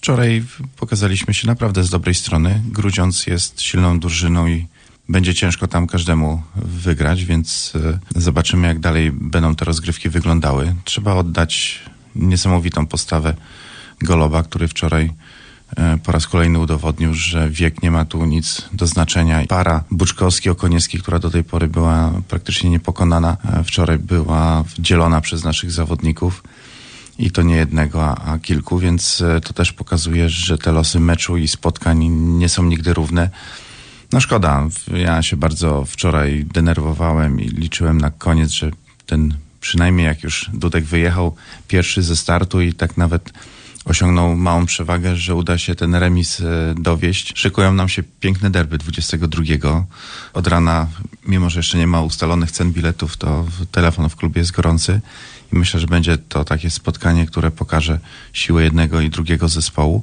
Wczoraj pokazaliśmy się naprawdę z dobrej strony. Grudziądz jest silną drużyną i będzie ciężko tam każdemu wygrać, więc zobaczymy, jak dalej będą te rozgrywki wyglądały. Trzeba oddać niesamowitą postawę Goloba, który wczoraj po raz kolejny udowodnił, że wiek nie ma tu nic do znaczenia. Para Buczkowski-Okoniewski, która do tej pory była praktycznie niepokonana, wczoraj była dzielona przez naszych zawodników. I to nie jednego, a kilku, więc to też pokazuje, że te losy meczu i spotkań nie są nigdy równe. No szkoda, ja się bardzo wczoraj denerwowałem i liczyłem na koniec, że przynajmniej jak już Dudek wyjechał pierwszy ze startu i tak nawet osiągnął małą przewagę, że uda się ten remis dowieść. Szykują nam się piękne derby 22. Od rana, mimo że jeszcze nie ma ustalonych cen biletów, to telefon w klubie jest gorący i myślę, że będzie to takie spotkanie, które pokaże siłę jednego i drugiego zespołu.